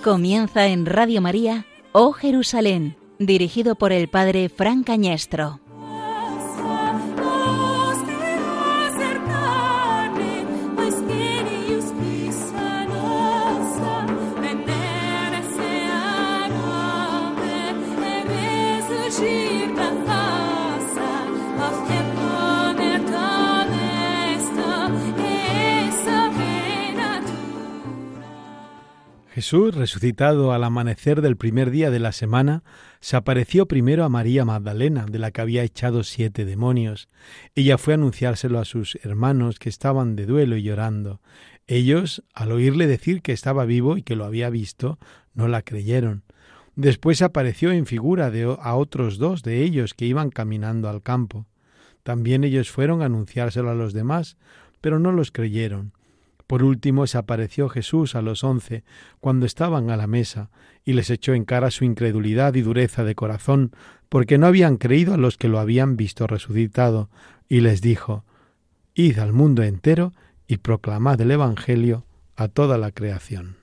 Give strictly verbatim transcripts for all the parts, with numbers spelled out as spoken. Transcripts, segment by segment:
Comienza en Radio María, Oh Jerusalén, dirigido por el Padre Fran Cañestro. Jesús, resucitado al amanecer del primer día de la semana, se apareció primero a María Magdalena, de la que había echado siete demonios. Ella fue a anunciárselo a sus hermanos, que estaban de duelo y llorando. Ellos, al oírle decir que estaba vivo y que lo había visto, no la creyeron. Después apareció en figura de, a otros dos de ellos que iban caminando al campo. También ellos fueron a anunciárselo a los demás, pero no los creyeron. Por último se apareció Jesús a los once, cuando estaban a la mesa, y les echó en cara su incredulidad y dureza de corazón, porque no habían creído a los que lo habían visto resucitado, y les dijo: Id al mundo entero y proclamad el Evangelio a toda la creación.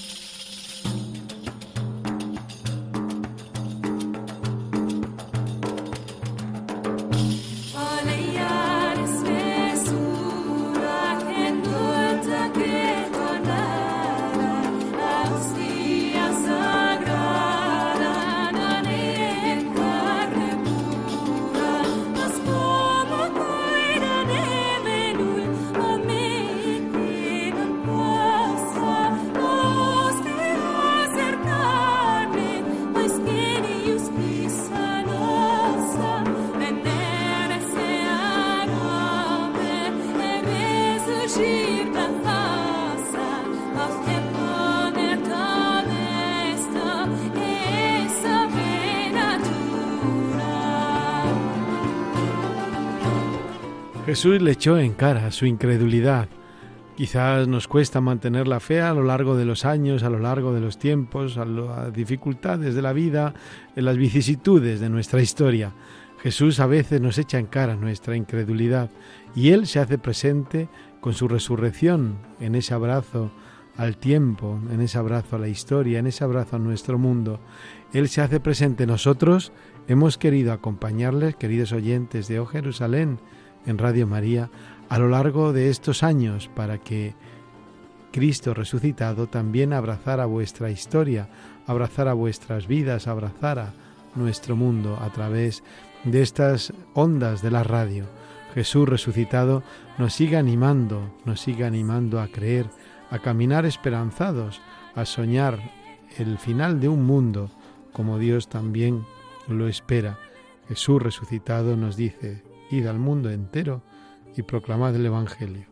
Jesús le echó en cara su incredulidad. Quizás nos cuesta mantener la fe a lo largo de los años, a lo largo de los tiempos, a las dificultades de la vida, en las vicisitudes de nuestra historia. Jesús a veces nos echa en cara nuestra incredulidad y Él se hace presente con su resurrección, en ese abrazo al tiempo, en ese abrazo a la historia, en ese abrazo a nuestro mundo. Él se hace presente. Nosotros hemos querido acompañarles, queridos oyentes de Oh Jerusalén, en Radio María, a lo largo de estos años, para que Cristo resucitado también abrazara vuestra historia, abrazara vuestras vidas, abrazara nuestro mundo a través de estas ondas de la radio. Jesús resucitado nos sigue animando, nos sigue animando a creer, a caminar esperanzados, a soñar el final de un mundo como Dios también lo espera. Jesús resucitado nos dice: id al mundo entero y proclamad el Evangelio.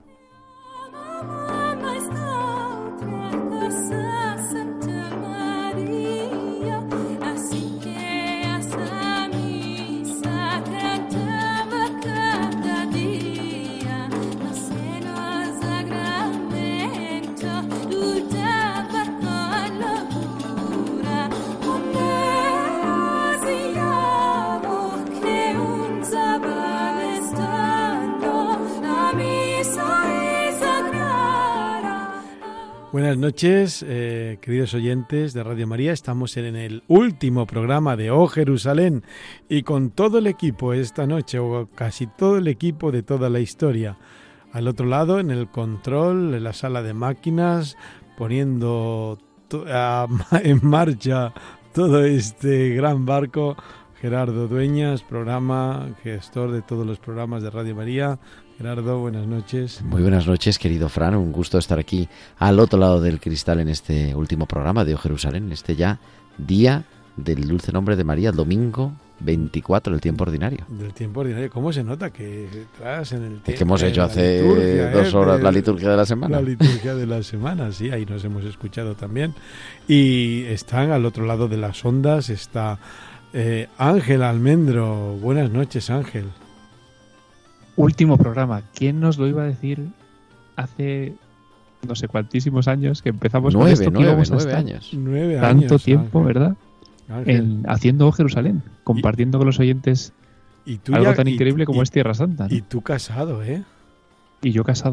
Buenas noches, eh, queridos oyentes de Radio María. Estamos en el último programa de Oh Jerusalén y con todo el equipo esta noche, o casi todo el equipo de toda la historia. Al otro lado, en el control, en la sala de máquinas, poniendo to- a, en marcha todo este gran barco, Gerardo Dueñas, programa, gestor de todos los programas de Radio María. Gerardo, buenas noches. Muy buenas noches, querido Fran. Un gusto estar aquí al otro lado del cristal en este último programa de Oh Jerusalén, este ya día del dulce nombre de María, domingo veinticuatro del tiempo ordinario. Del tiempo ordinario. ¿Cómo se nota que estás en el tiempo? Es que hemos hecho hace liturgia, dos ¿eh? horas la liturgia de la semana. La liturgia de la semana, sí, ahí nos hemos escuchado también. Y están al otro lado de las ondas, está eh, Ángel Almendro. Buenas noches, Ángel. Último programa. ¿Quién nos lo iba a decir hace no sé cuantísimos años que empezamos nueve, con esto? Nueve, nueve nueve años. Nueve Tanto años, tiempo, Ángel. ¿verdad? Ángel. En, haciendo Oh Jerusalén, compartiendo y, con los oyentes y tú algo ya, tan y, increíble como y, es Tierra Santa, ¿no? Y tú casado, ¿eh? Y yo casado.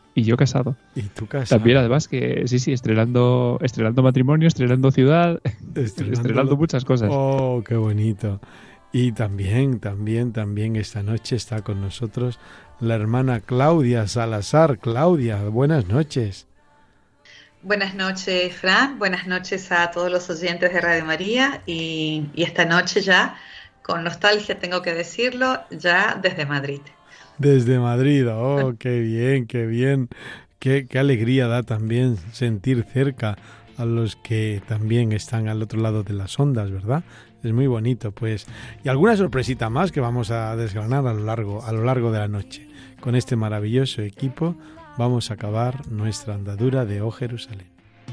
Y yo casado. Y tú casado. También, además, que sí, sí, estrenando, estrenando matrimonio, estrenando ciudad, estrenando, estrenando muchas cosas. Oh, qué bonito. Y también, también, también esta noche está con nosotros la hermana Claudia Salazar. Claudia, buenas noches. Buenas noches, Fran. Buenas noches a todos los oyentes de Radio María. Y, y esta noche ya, con nostalgia tengo que decirlo, ya desde Madrid. Desde Madrid, oh, qué bien, qué bien. Qué, qué alegría da también sentir cerca a los que también están al otro lado de las ondas, ¿verdad? Es muy bonito, pues. Y alguna sorpresita más que vamos a desgranar a lo largo, a lo largo de la noche. Con este maravilloso equipo vamos a acabar nuestra andadura de Oh Jerusalén.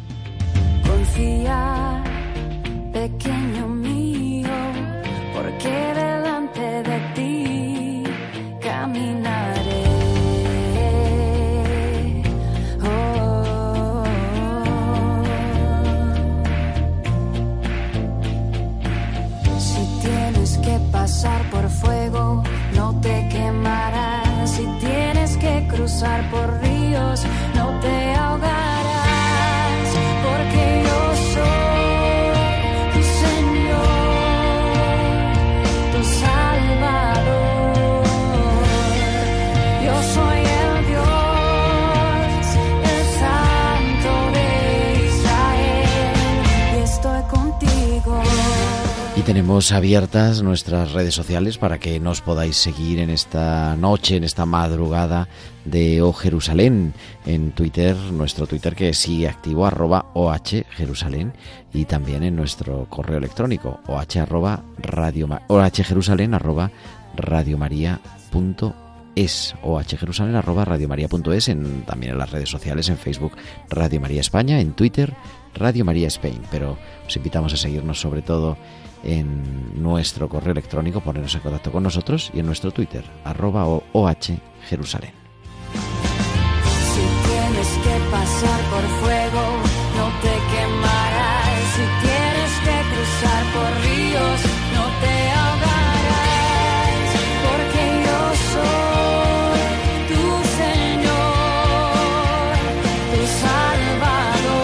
Confía, pequeño mío, porque delante de ti caminaré. Oh, si tienes que pasar por fuego, no te quemarás. Si tienes que cruzar por ríos, no te ahogarás, porque yo soy tu Señor, tu Salvador. Yo soy el Dios, el Santo de Israel, y estoy contigo. Y tenemos abiertas nuestras redes sociales para que nos podáis seguir en esta noche, en esta madrugada de Oh Jerusalén. En Twitter, nuestro Twitter que sigue activo, arroba oh Jerusalén, y también en nuestro correo electrónico, oh arroba radio, ohjerusalén arroba radiomaria punto es, ohjerusalén arroba radiomaria punto es, en, también en las redes sociales, en Facebook Radio María España, en Twitter Radio María Spain. Pero os invitamos a seguirnos sobre todo en nuestro correo electrónico, ponernos en contacto con nosotros, y en nuestro Twitter, arroba ohjerusalén. Si tienes que pasar por fuego, no te quemarás. Si tienes que cruzar por ríos, no te ahogarás, porque yo soy tu Señor, tu Salvador.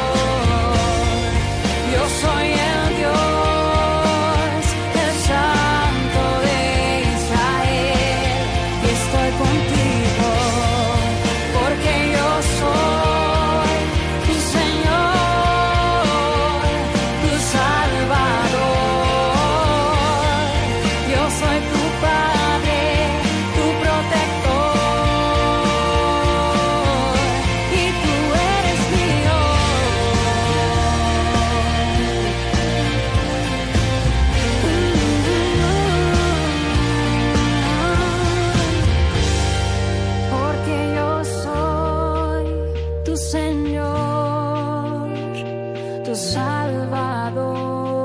Yo soy el Dios, el Santo de Israel, y estoy contigo, porque yo soy tu Señor, tu Salvador. Yo soy tu Padre, tu protector, y tú eres mío. Porque yo soy tu Señor, tu Salvador.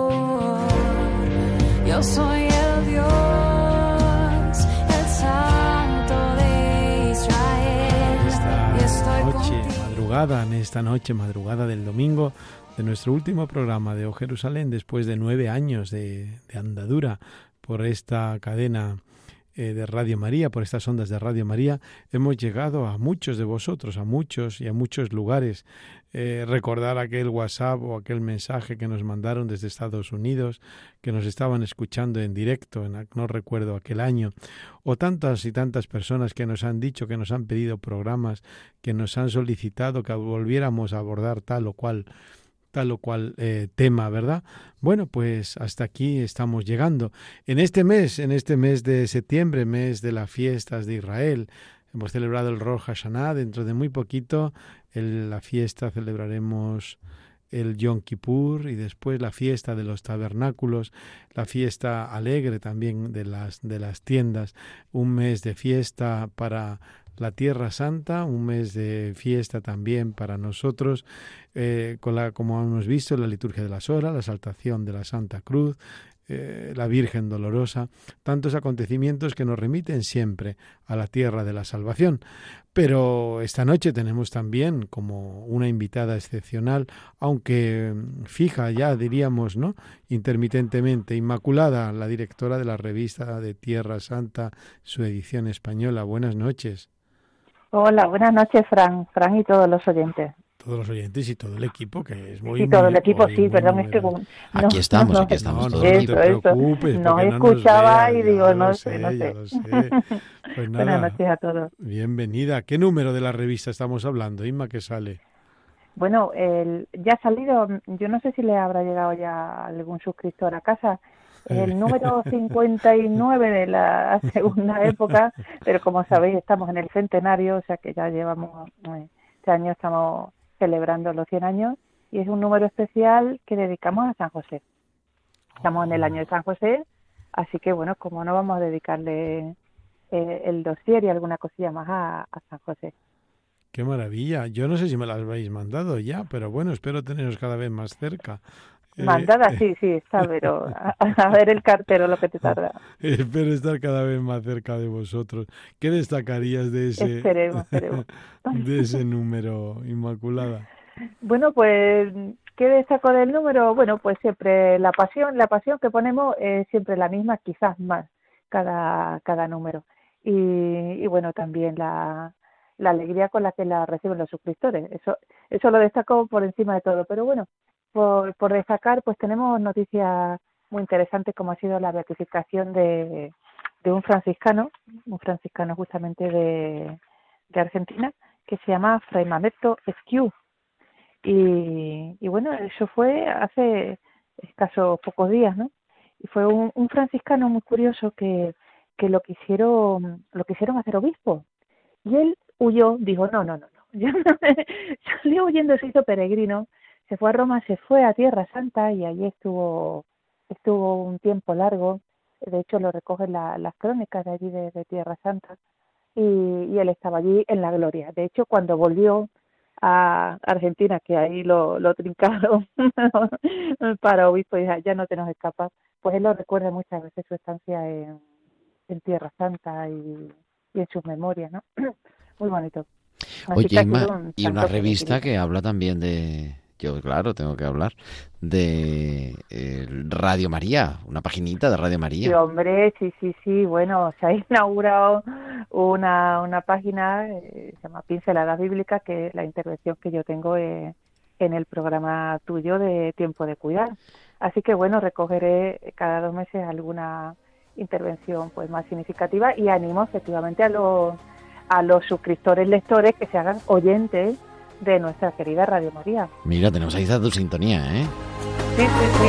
Yo soy el Dios, el Santo de Israel, y estoy Esta noche, contigo. madrugada, en esta noche, madrugada del domingo, de nuestro último programa de Oh Jerusalén, después de nueve años de, de andadura por esta cadena eh, de Radio María, por estas ondas de Radio María, hemos llegado a muchos de vosotros, a muchos y a muchos lugares. Eh, recordar aquel WhatsApp o aquel mensaje que nos mandaron desde Estados Unidos, que nos estaban escuchando en directo, en, no recuerdo aquel año, o tantas y tantas personas que nos han dicho, que nos han pedido programas, que nos han solicitado que volviéramos a abordar tal o cual tal o cual eh, tema, ¿verdad? Bueno, pues hasta aquí estamos llegando. En este mes, en este mes de septiembre, mes de las fiestas de Israel, hemos celebrado el Rosh Hashanah. Dentro de muy poquito, el, la fiesta celebraremos el Yom Kippur, y después la fiesta de los tabernáculos, la fiesta alegre también de las, de las tiendas, un mes de fiesta para la Tierra Santa, un mes de fiesta también para nosotros, eh, con la, como hemos visto, la liturgia de las horas, la exaltación de la Santa Cruz, eh, la Virgen Dolorosa, tantos acontecimientos que nos remiten siempre a la tierra de la salvación. Pero esta noche tenemos también como una invitada excepcional, aunque fija ya diríamos, ¿no?, intermitentemente, Inmaculada, la directora de la revista de Tierra Santa, su edición española. Buenas noches. Hola, buenas noches, Fran, Fran y todos los oyentes. Todos los oyentes y todo el equipo, que es muy... Sí, todo el muy- equipo, hoy sí, muy perdón, es que... numeroso. como- Aquí estamos, aquí No, estamos no, todos. no te Eso, eso. preocupes, No porque no nos escuchaba veas, y ya digo, lo no sé, sé, no ya sé. lo sé. Pues Buenas nada, noches a todos. bienvenida. ¿Qué número de la revista estamos hablando, Inma, que sale? Bueno, el, ya ha salido, yo no sé si le habrá llegado ya algún suscriptor a casa, el número cincuenta y nueve de la segunda época, pero como sabéis estamos en el centenario, o sea que ya llevamos, eh, este año estamos celebrando los cien años y es un número especial que dedicamos a San José. Estamos en el año de San José, así que bueno, como no vamos a dedicarle eh, el dossier y alguna cosilla más a, a San José. Qué maravilla. Yo no sé si me las habéis mandado ya, pero bueno, espero teneros cada vez más cerca. Eh, Mandada, sí, sí, está, pero a, a ver el cartero lo que te tarda. Espero estar cada vez más cerca de vosotros. ¿Qué destacarías de ese, Esperemos, esperemos. de ese número, Inmaculada? Bueno, pues, ¿qué destaco del número? Bueno, pues siempre la pasión, la pasión que ponemos es siempre la misma, quizás más, cada, cada número. Y, y bueno, también la, la alegría con la que la reciben los suscriptores. Eso, eso lo destaco por encima de todo. Pero bueno, por, por destacar, pues tenemos noticias muy interesantes como ha sido la beatificación de, de un franciscano, un franciscano justamente de, de Argentina, que se llama Fray Mamerto Esquiú. Y, y bueno, eso fue hace escasos pocos días, ¿no? Y fue un, un franciscano muy curioso que, que lo quisieron, lo quisieron hacer obispo. Y él huyó, dijo, no, no, no, no. Yo no salió huyendo, se hizo peregrino, se fue a Roma, se fue a Tierra Santa y allí estuvo, estuvo un tiempo largo. De hecho, lo recogen la, las crónicas de allí de, de Tierra Santa. Y, y él estaba allí en la gloria. De hecho, cuando volvió a Argentina, que ahí lo, lo trincaron para obispo y ya no te nos escapas, pues él lo recuerda muchas veces su estancia en, en Tierra Santa y, y en sus memorias, ¿no? Muy bonito. Así Oye, que ha Inma, sido un y una santo revista peregrino. que habla también de... Yo, claro, tengo que hablar de eh, Radio María, una paginita de Radio Sí, María. hombre, sí, sí, sí. Bueno, se ha inaugurado una, una página, eh, se llama Pinceladas Bíblicas, que es la intervención que yo tengo eh, en el programa tuyo de Tiempo de Cuidar. Así que bueno, recogeré cada dos meses alguna intervención pues más significativa y animo efectivamente a los a los suscriptores lectores que se hagan oyentes de nuestra querida Radio María. Mira, tenemos ahí tu sintonía, ¿eh? Sí, sí, sí.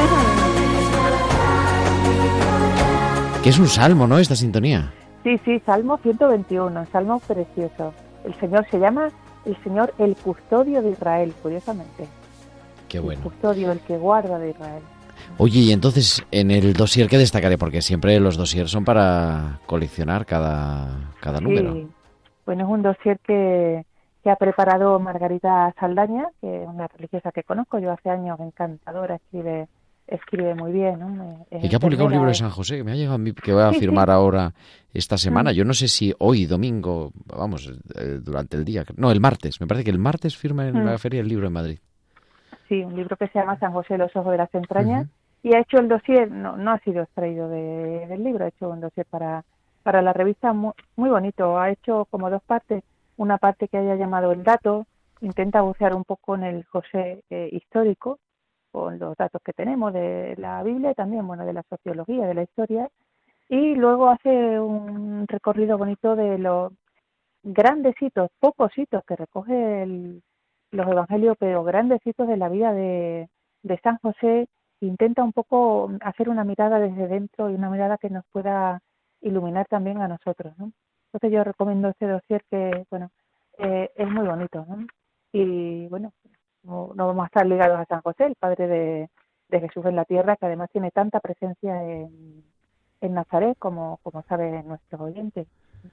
Que es un salmo, ¿no? Esta sintonía. Sí, sí, Salmo ciento veintiuno, un salmo precioso. El Señor se llama el Señor el custodio de Israel, curiosamente. Qué bueno. El custodio, el que guarda de Israel. Oye, y entonces, en el dossier, ¿qué destacaré? Porque siempre los dossiers son para coleccionar cada, cada número. Sí, bueno, es un dossier que, que ha preparado Margarita Saldaña, que es una religiosa que conozco yo hace años, encantadora, escribe escribe muy bien, ¿no? Es Y que ha publicado un enfermera, libro de es- San José, que me ha llegado a mí, que voy a Sí, firmar sí. ahora esta semana. Mm. Yo no sé si hoy, domingo, vamos, eh, durante el día. No, el martes. Me parece que el martes firma en Mm. la Feria del Libro en Madrid. Sí, un libro que se llama San José, los ojos de las entrañas, Ujú. y ha hecho el dossier, no, no ha sido extraído de, del libro, ha hecho un dossier para, para la revista muy, muy bonito, ha hecho como dos partes, una parte que haya llamado El Dato, intenta bucear un poco en el José eh, histórico, con los datos que tenemos de la Biblia y también, bueno, de la sociología, de la historia, y luego hace un recorrido bonito de los grandes hitos, pocos hitos que recoge el, los evangelios, pero grandes hitos de la vida de, de San José. Intenta un poco hacer una mirada desde dentro y una mirada que nos pueda iluminar también a nosotros, ¿no? Entonces yo recomiendo este dossier que, bueno, eh, es muy bonito, ¿no? Y bueno, no, no vamos a estar ligados a San José, el padre de, de Jesús en la tierra, que además tiene tanta presencia en, en Nazaret, como, como saben nuestros oyentes.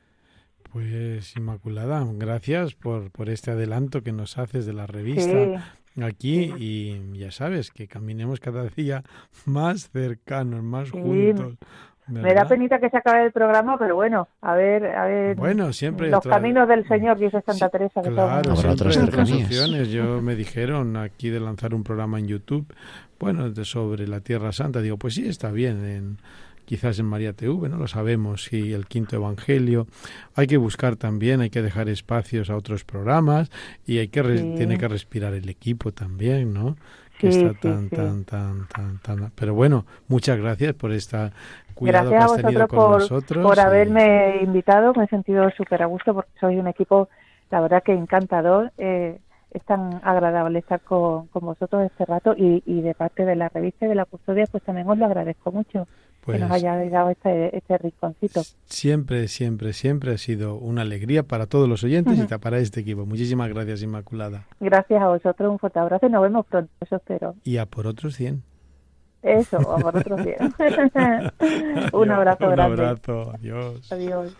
Pues Inmaculada, gracias por, por este adelanto que nos haces de la revista Sí, aquí y ya sabes, que caminemos cada día más cercanos, más Sí, juntos. me da ¿verdad? penita que se acabe el programa, pero bueno, a ver, a ver, Bueno, siempre los tra- caminos del Señor, dice Santa Sí, Teresa. Que claro, son- Habrá siempre otras hay cercanías. opciones. Yo me dijeron aquí de lanzar un programa en YouTube, bueno, de, sobre la Tierra Santa. Digo, pues sí, está bien, en, quizás en María T V, no lo sabemos, si el Quinto Evangelio. Hay que buscar también, hay que dejar espacios a otros programas y hay que res- Sí. tiene que respirar el equipo también, ¿no? Que Sí, está sí, tan, sí. tan, tan, tan, tan... Pero bueno, muchas gracias por esta cuidado Gracias a que has tenido vosotros con por, nosotros. por y- haberme invitado. Me he sentido súper a gusto porque sois un equipo, la verdad que encantador. Eh, es tan agradable estar con, con vosotros este rato y, y de parte de la revista y de la custodia, pues también os lo agradezco mucho pues, que nos hayáis dado este, este rinconcito. Siempre, siempre, siempre ha sido una alegría para todos los oyentes y para este equipo. Muchísimas gracias, Inmaculada. Gracias a vosotros, un fuerte abrazo y nos vemos pronto, eso espero. Y a por otros cien. Eso, a por otros días. Un abrazo Un grande. abrazo, adiós. Adiós.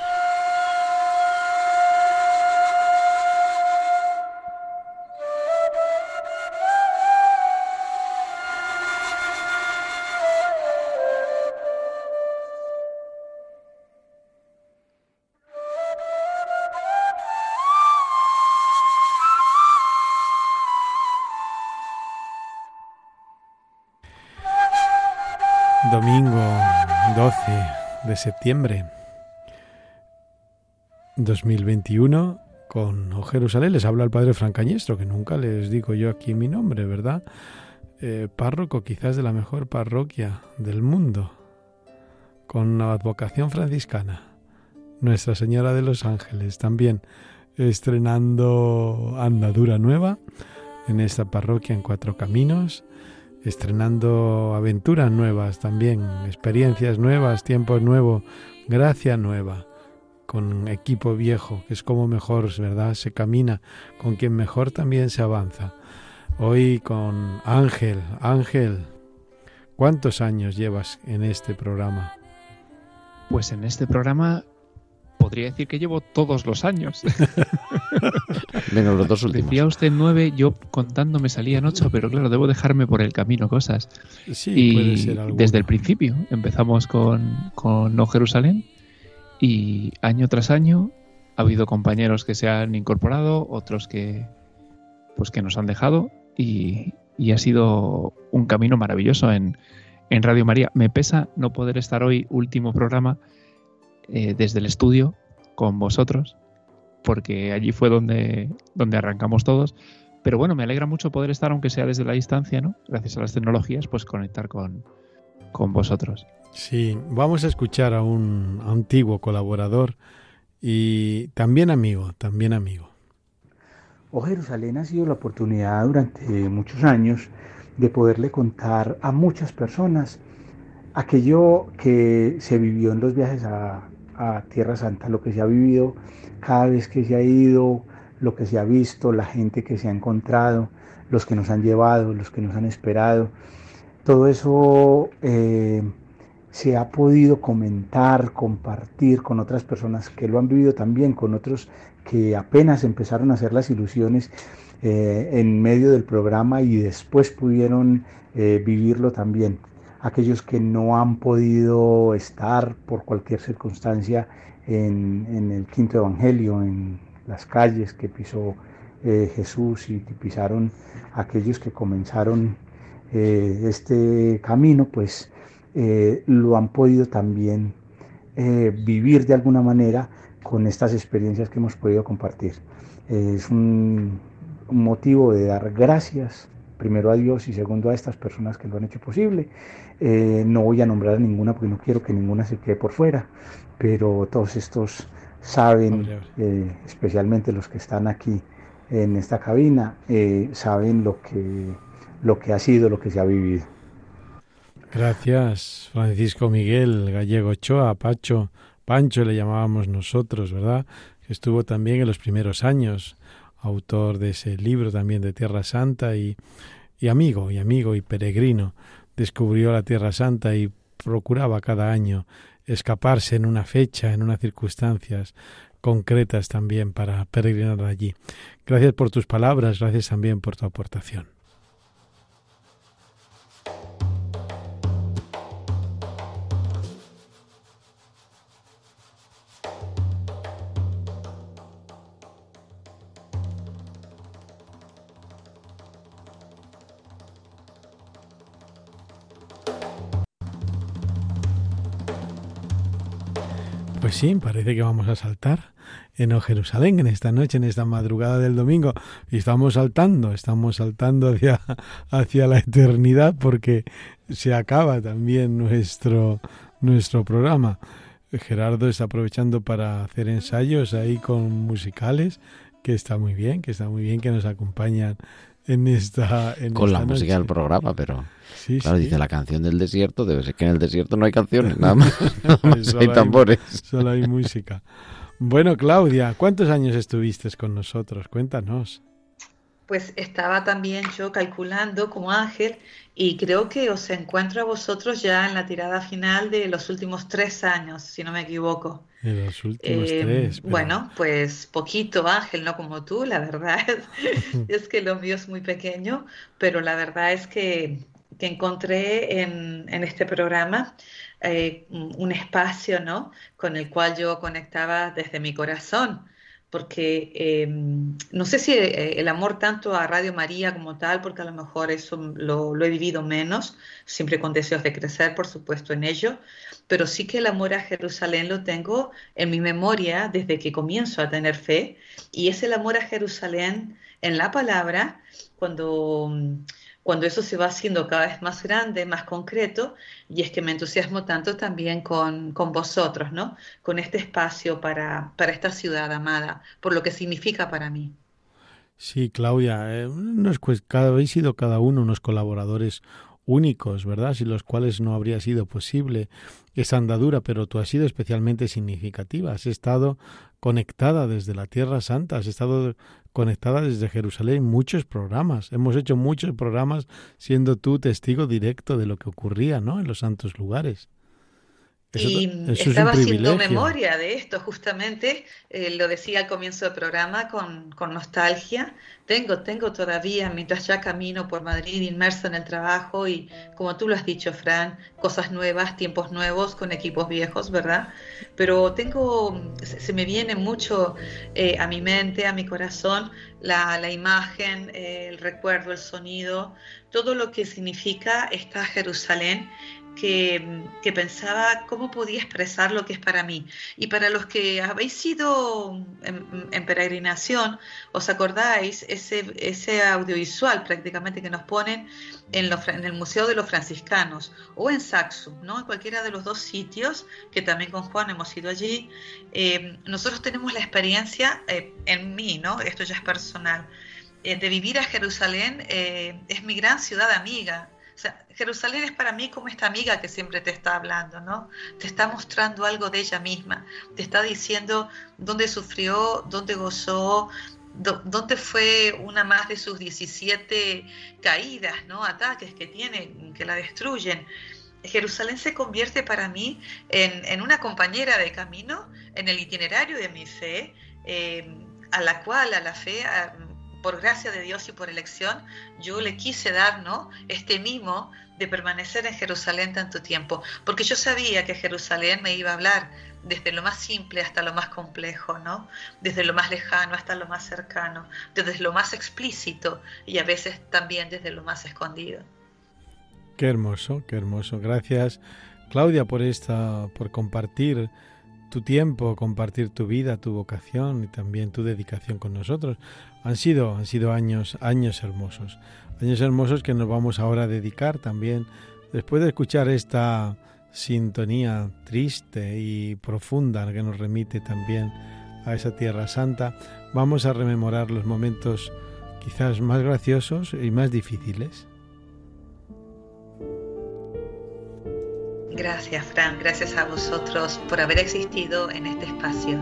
Domingo doce de septiembre dos mil veintiuno, con O Jerusalén. Les habla el padre Fran Cañestro, que nunca les digo yo aquí mi nombre, ¿verdad? Eh, párroco quizás de la mejor parroquia del mundo, con una advocación franciscana. Nuestra Señora de los Ángeles también estrenando andadura nueva en esta parroquia en Cuatro Caminos, estrenando aventuras nuevas también, experiencias nuevas, tiempos nuevos, gracia nueva, con equipo viejo, que es como mejor, ¿verdad? Se camina, con quien mejor también se avanza. Hoy con Ángel. Ángel, ¿cuántos años llevas en este programa? Pues en este programa podría decir que llevo todos los años. Menos los dos últimos. Decía usted nueve, yo contando me salían ocho, pero claro, debo dejarme por el camino cosas. Sí, y puede ser alguno. Desde el principio empezamos con, con O Jerusalén y año tras año ha habido compañeros que se han incorporado, otros que pues que nos han dejado y, y ha sido un camino maravilloso en, en Radio María. Me pesa no poder estar hoy, último programa, eh, desde el estudio con vosotros, porque allí fue donde, donde arrancamos todos. Pero bueno, me alegra mucho poder estar, aunque sea desde la distancia, ¿no? Gracias a las tecnologías, pues conectar con, con vosotros. Sí, vamos a escuchar a un antiguo colaborador y también amigo, también amigo. O Jerusalén ha sido la oportunidad durante muchos años de poderle contar a muchas personas aquello que se vivió en los viajes a, a Tierra Santa, lo que se ha vivido cada vez que se ha ido, lo que se ha visto, la gente que se ha encontrado, los que nos han llevado, los que nos han esperado. Todo eso eh, se ha podido comentar, compartir con otras personas que lo han vivido también, con otros que apenas empezaron a hacer las ilusiones eh, en medio del programa y después pudieron eh, vivirlo también. Aquellos que no han podido estar por cualquier circunstancia en, en el Quinto Evangelio, en las calles que pisó eh, Jesús y que pisaron aquellos que comenzaron eh, este camino, pues eh, lo han podido también eh, vivir de alguna manera con estas experiencias que hemos podido compartir. Eh, es un, un motivo de dar gracias, primero a Dios y segundo a estas personas que lo han hecho posible. Eh, no voy a nombrar a ninguna porque no quiero que ninguna se quede por fuera, pero todos estos saben, eh, especialmente los que están aquí en esta cabina, eh, saben lo que, lo que ha sido, lo que se ha vivido. Gracias, Francisco Miguel Gallego Ochoa, Pacho, Pancho le llamábamos nosotros, ¿verdad? Que estuvo también en los primeros años, autor de ese libro también de Tierra Santa y, y amigo, y amigo y peregrino. Descubrió la Tierra Santa y procuraba cada año escaparse en una fecha, en unas circunstancias concretas también para peregrinar allí. Gracias por tus palabras, gracias también por tu aportación. Pues sí, parece que vamos a saltar en Oh Jerusalén en esta noche, en esta madrugada del domingo. Y estamos saltando, estamos saltando hacia, hacia la eternidad porque se acaba también nuestro, nuestro programa. Gerardo está aprovechando para hacer ensayos ahí con musicales, que está muy bien, que está muy bien que nos acompañan en esta en con esta la música noche. del programa, pero Sí, claro, sí. dice la canción del desierto, debe ser que en el desierto no hay canciones, nada más, nada más Solo hay tambores. Solo hay música. Bueno, Claudia, ¿cuántos años estuviste con nosotros? Cuéntanos. Pues estaba también yo calculando como Ángel y creo que os encuentro a vosotros ya en la tirada final de los últimos tres años, si no me equivoco. En los últimos Eh, tres, pero... Bueno, pues poquito Ángel, no como tú, la verdad es, es que lo mío es muy pequeño, pero la verdad es que, que encontré en, en este programa eh, un un espacio, ¿no? Con el cual yo conectaba desde mi corazón, porque eh, no sé si eh, el amor tanto a Radio María como tal, porque a lo mejor eso lo, lo he vivido menos, siempre con deseos de crecer, por supuesto, en ello, pero sí que el amor a Jerusalén lo tengo en mi memoria desde que comienzo a tener fe, y es el amor a Jerusalén en la palabra, cuando, cuando eso se va haciendo cada vez más grande, más concreto, y es que me entusiasmo tanto también con, con vosotros, ¿no? Con este espacio para, para esta ciudad amada, por lo que significa para mí. Sí, Claudia, eh, nos, pues, cada, habéis sido cada uno unos colaboradores únicos, ¿verdad? Sin los cuales no habría sido posible esa andadura, pero tú has sido especialmente significativa. Has estado conectada desde la Tierra Santa, has estado conectada desde Jerusalén en muchos programas. Hemos hecho muchos programas siendo tú testigo directo de lo que ocurría, ¿no? En los santos lugares. Eso, Y eso estaba es un haciendo privilegio. memoria de esto, justamente, eh, lo decía al comienzo del programa con, con nostalgia. Tengo, tengo todavía, mientras ya camino por Madrid, inmerso en el trabajo y, como tú lo has dicho, Fran, cosas nuevas, tiempos nuevos con equipos viejos, ¿verdad? Pero tengo, se, se me viene mucho eh, a mi mente, a mi corazón, la, la imagen, eh, el recuerdo, el sonido, todo lo que significa esta Jerusalén. Que, que pensaba cómo podía expresar lo que es para mí. Y para los que habéis ido en, en peregrinación, ¿os acordáis ese, ese audiovisual prácticamente que nos ponen en, los, en el Museo de los Franciscanos o en Saxo, ¿no? En cualquiera de los dos sitios, que también con Juan hemos ido allí? Eh, nosotros tenemos la experiencia, eh, en mí, ¿no? Esto ya es personal, eh, de vivir a Jerusalén. Eh, es mi gran ciudad amiga. O sea, Jerusalén es para mí como esta amiga que siempre te está hablando, ¿no? Te está mostrando algo de ella misma, te está diciendo dónde sufrió, dónde gozó, do, dónde fue una más de sus diecisiete caídas, ¿no? Ataques que tiene, que la destruyen. Jerusalén se convierte para mí en, en una compañera de camino, en el itinerario de mi fe, eh, a la cual, a la fe... A, por gracia de Dios y por elección, yo le quise dar, ¿no?, este mimo de permanecer en Jerusalén tanto tiempo, porque yo sabía que Jerusalén me iba a hablar desde lo más simple hasta lo más complejo, ¿no? Desde lo más lejano hasta lo más cercano, desde lo más explícito y a veces también desde lo más escondido. Qué hermoso, qué hermoso. Gracias, Claudia, por esta, por compartir tu tiempo, compartir tu vida, tu vocación y también tu dedicación con nosotros. Han sido, han sido años, años hermosos, años hermosos que nos vamos ahora a dedicar también, después de escuchar esta sintonía triste y profunda que nos remite también a esa Tierra Santa, vamos a rememorar los momentos quizás más graciosos y más difíciles. Gracias, Fran, gracias a vosotros por haber existido en este espacio.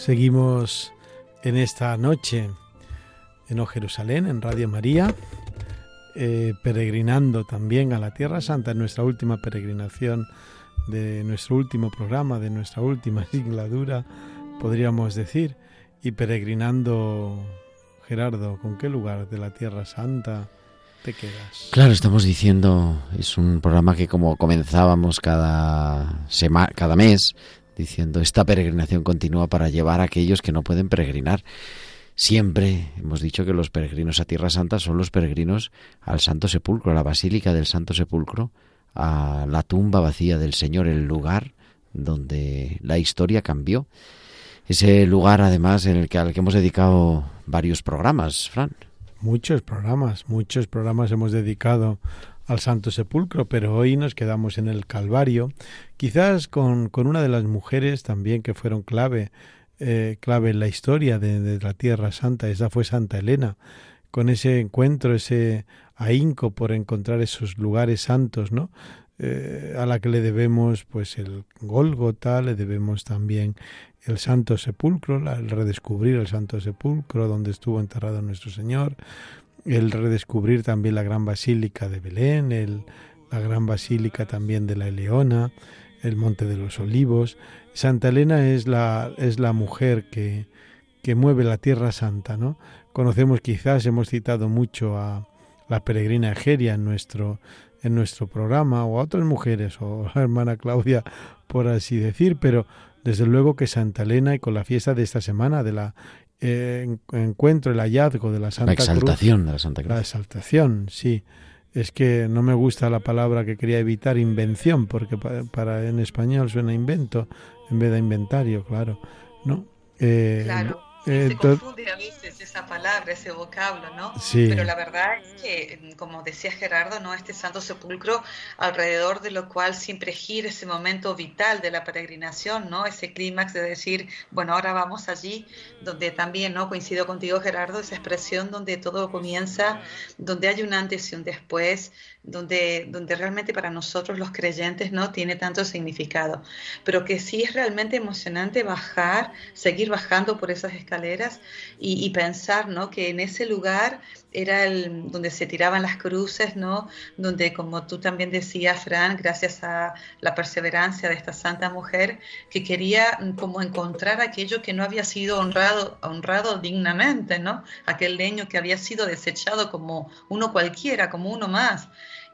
Seguimos en esta noche en O Jerusalén, en Radio María, eh, peregrinando también a la Tierra Santa en nuestra última peregrinación de nuestro último programa, de nuestra última singladura, podríamos decir, y peregrinando, Gerardo, ¿con qué lugar de la Tierra Santa te quedas? Claro, estamos diciendo, es un programa que como comenzábamos cada semana, cada mes, diciendo esta peregrinación continúa para llevar a aquellos que no pueden peregrinar. Siempre hemos dicho que los peregrinos a Tierra Santa son los peregrinos al Santo Sepulcro, a la Basílica del Santo Sepulcro, a la tumba vacía del Señor, el lugar donde la historia cambió. Ese lugar, además, en el que al que hemos dedicado varios programas, Fran. Muchos programas, muchos programas hemos dedicado al Santo Sepulcro, pero hoy nos quedamos en el Calvario, quizás con, con una de las mujeres también que fueron clave, eh, clave en la historia de, de la Tierra Santa. Esa fue Santa Elena, con ese encuentro, ese ahínco por encontrar esos lugares santos, ¿no? Eh, a la que le debemos pues el Gólgota, le debemos también el Santo Sepulcro, la, el redescubrir el Santo Sepulcro donde estuvo enterrado nuestro Señor, el redescubrir también la gran basílica de Belén, el, la gran basílica también de la Eleona, el Monte de los Olivos. Santa Elena es la, es la mujer que, que mueve la Tierra Santa, ¿no? Conocemos, quizás hemos citado mucho a la peregrina Egeria en nuestro, en nuestro programa, o a otras mujeres, o a la hermana Claudia, por así decir, pero desde luego que Santa Elena, y con la fiesta de esta semana, de la eh, encuentro, el hallazgo de la Santa Cruz. La exaltación de la Santa Cruz. La exaltación, sí. Es que no me gusta la palabra que quería evitar, invención, porque para, para en español suena invento, en vez de inventario, claro, ¿no? Eh, claro. Sí, eh, se confunde a veces esa palabra, ese vocablo, ¿no? Sí. Pero la verdad es que, como decía Gerardo, ¿no? Este Santo Sepulcro, alrededor de lo cual siempre gira ese momento vital de la peregrinación, ¿no? Ese clímax de decir, bueno, ahora vamos allí, donde también, ¿no? Coincido contigo, Gerardo, esa expresión donde todo comienza, donde hay un antes y un después, donde, donde realmente para nosotros los creyentes no tiene tanto significado, pero que sí es realmente emocionante bajar, seguir bajando por esas escaleras y, y pensar, ¿no? Que en ese lugar era el donde se tiraban las cruces, ¿no? Donde, como tú también decías, Fran, gracias a la perseverancia de esta santa mujer, que quería como encontrar aquello que no había sido honrado, honrado dignamente, ¿no? Aquel leño que había sido desechado como uno cualquiera, como uno más.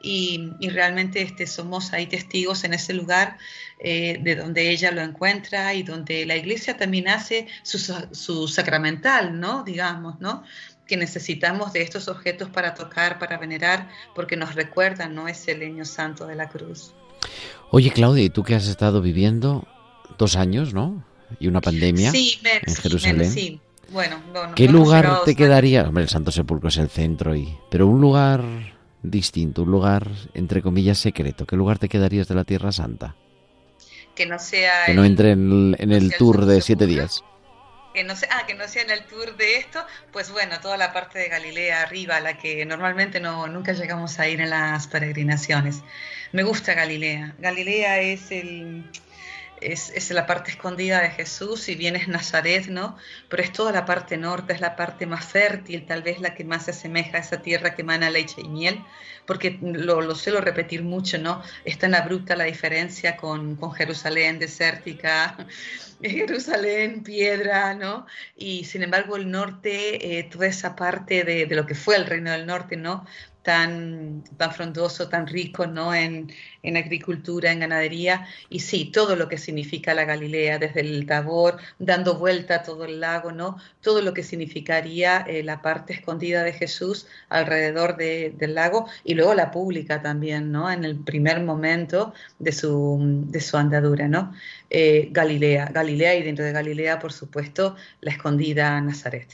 Y, y realmente este, somos ahí testigos en ese lugar eh, de donde ella lo encuentra y donde la iglesia también hace su, su sacramental, ¿no? Digamos, ¿no? Que necesitamos de estos objetos para tocar, para venerar, porque nos recuerdan, ¿no? Ese leño santo de la cruz. Oye, Claudia, ¿y tú que has estado viviendo dos años, ¿no? Y una pandemia sí, men, en sí, Jerusalén. Men, sí. Bueno, no, no, ¿Qué no lugar te quedaría? Hombre, el Santo Sepulcro es el centro, y pero un lugar distinto, un lugar, entre comillas, secreto. ¿Qué lugar te quedarías de la Tierra Santa? Que no sea... Que no entre en el, en el no tour el de siete días. Que no sea, ah, que no sea en el tour de esto, pues bueno, toda la parte de Galilea arriba, a la que normalmente no, nunca llegamos a ir en las peregrinaciones. Me gusta Galilea. Galilea es el... Es, es la parte escondida de Jesús, si bien es Nazaret, ¿no? Pero es toda la parte norte, es la parte más fértil, tal vez la que más se asemeja a esa tierra que emana leche y miel, porque lo, lo suelo repetir mucho, ¿no? Es tan abrupta la diferencia con, con Jerusalén desértica, Jerusalén piedra, ¿no? Y sin embargo el norte, eh, toda esa parte de, de lo que fue el Reino del Norte, ¿no? Tan, tan frondoso, tan rico, ¿no? en, en agricultura, en ganadería, y sí, todo lo que significa la Galilea, desde el Tabor, dando vuelta a todo el lago, ¿no? Todo lo que significaría eh, la parte escondida de Jesús alrededor de, del lago, y luego la pública también, ¿no? En el primer momento de su, de su andadura, ¿no? Eh, Galilea, Galilea, y dentro de Galilea, por supuesto, la escondida Nazaret.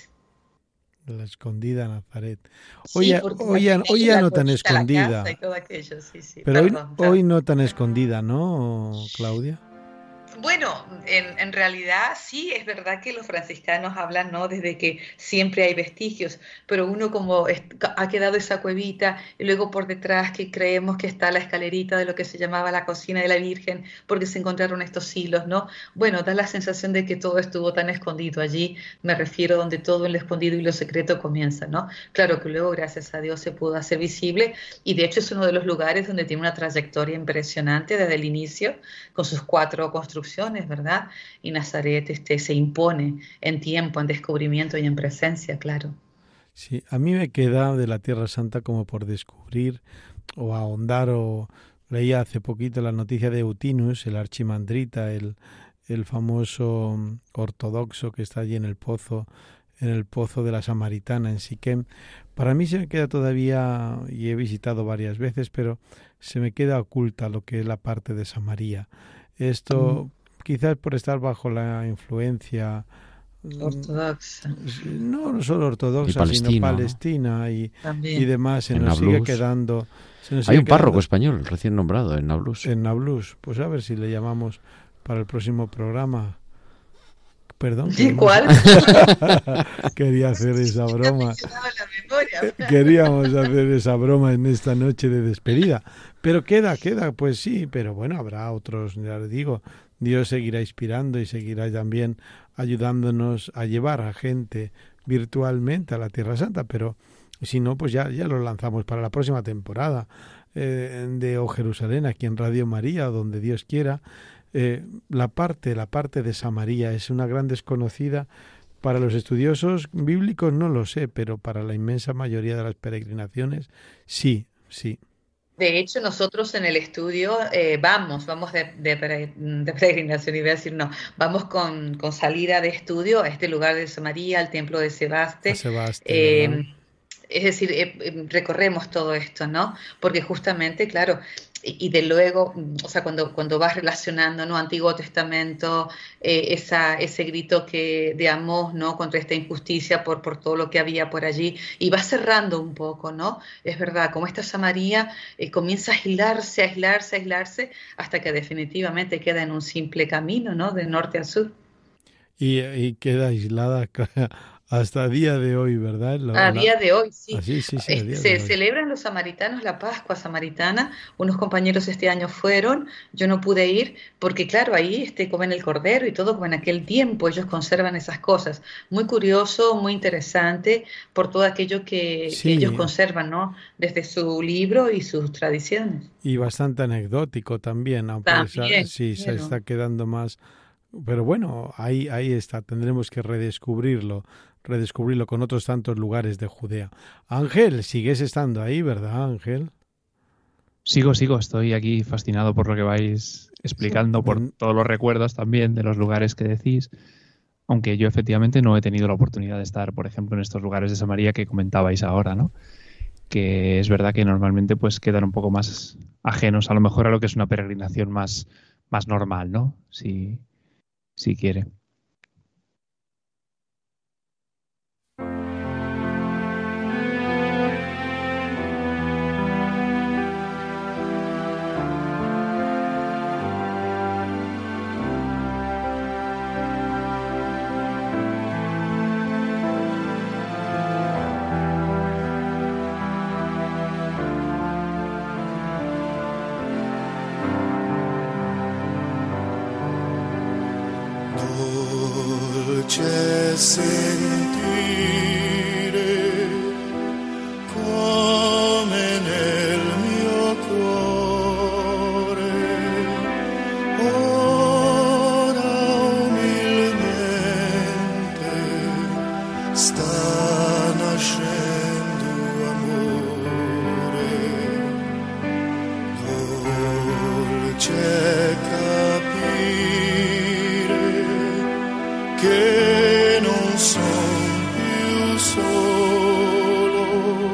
La escondida Nazaret. Hoy, Sí, hoy, ya, hoy ya no tan escondida. Y todo aquello, sí, sí. Pero Perdón, hoy, hoy no tan escondida, ¿no, Claudia? Bueno, en, en realidad sí, es verdad que los franciscanos hablan, ¿no? Desde que siempre hay vestigios, pero uno como es- ha quedado esa cuevita y luego por detrás que creemos que está la escalerita de lo que se llamaba la cocina de la Virgen, porque se encontraron estos hilos, ¿no? Bueno, da la sensación de que todo estuvo tan escondido allí, me refiero donde todo en lo escondido y lo secreto comienza, ¿no? Claro que luego, gracias a Dios, se pudo hacer visible y de hecho es uno de los lugares donde tiene una trayectoria impresionante desde el inicio, con sus cuatro construcciones, ¿verdad? Y Nazaret este, se impone en tiempo, en descubrimiento y en presencia, claro. Sí, a mí me queda de la Tierra Santa como por descubrir o ahondar o leía hace poquito la noticia de Eutinus, el archimandrita, el, el famoso mm, ortodoxo que está allí en el pozo, en el pozo de la Samaritana en Siquem. Para mí se me queda todavía, y he visitado varias veces, pero se me queda oculta lo que es la parte de Samaria. Esto, quizás por estar bajo la influencia mm, Ortodoxa no no solo Y ortodoxa, sino palestino, ¿no? palestina y, y también. demás, se En nos sigue Nablus. quedando. Se nos Hay sigue un párroco quedando español recién nombrado en Nablus. en Nablus. Pues a ver si le llamamos para el próximo programa. Perdón. que ¿De no- cuál? Quería hacer esa Ya broma. me quedaba la memoria. Queríamos hacer esa broma en esta noche de despedida. Pero queda, queda, pues sí, pero bueno, habrá otros, ya les digo. Dios seguirá inspirando y seguirá también ayudándonos a llevar a gente virtualmente a la Tierra Santa, pero si no, pues ya, ya lo lanzamos para la próxima temporada eh, de O Jerusalén, aquí en Radio María, o donde Dios quiera. Eh, la parte, la parte de Samaria es una gran desconocida. Para los estudiosos bíblicos no lo sé, pero para la inmensa mayoría de las peregrinaciones sí, sí. De hecho, nosotros en el estudio eh, vamos, vamos de, de, pere- de peregrinación, iba a decir no, vamos con, con salida de estudio a este lugar de Samaria, al templo de A Sebaste. Sebastián, ¿verdad? Eh, es decir, eh, eh, recorremos todo esto, ¿no? Porque justamente, claro, y, y de luego, mm, o sea, cuando, cuando vas relacionando, ¿no? Antiguo Testamento, eh, esa, ese grito que de Amós, ¿no? Contra esta injusticia por, por todo lo que había por allí, y va cerrando un poco, ¿no? Es verdad, como esta Samaria eh, comienza a aislarse, a aislarse, a aislarse, hasta que definitivamente queda en un simple camino, ¿no? De norte a sur. Y, y queda aislada hasta día de hoy, ¿verdad? Lo- A la- día de hoy, sí. Así, sí, sí, a Es- día de Se hoy. celebran los samaritanos la Pascua samaritana. Unos compañeros este año fueron, yo no pude ir porque, claro, ahí este, comen el cordero y todo como en aquel tiempo. Ellos conservan esas cosas. Muy curioso, muy interesante por todo aquello que, que Sí, ellos conservan, ¿no? Desde su libro y sus tradiciones. y bastante anecdótico también, aunque esa- También, sí, se claro. está quedando más. Pero bueno, ahí, ahí está, tendremos que redescubrirlo, redescubrirlo con otros tantos lugares de Judea. Ángel, sigues estando ahí, ¿verdad, Ángel? Sigo, sigo, estoy aquí fascinado por lo que vais explicando, por Mm. todos los recuerdos también de los lugares que decís, aunque yo efectivamente no he tenido la oportunidad de estar, por ejemplo, en estos lugares de Samaria que comentabais ahora, ¿no? Que es verdad que normalmente pues quedan un poco más ajenos a lo mejor a lo que es una peregrinación más, más normal, ¿no? Si, si quiere. Dolce sentire come nel mio cuore ora umilmente sta nascendo amore. Dolce capire che non son più solo,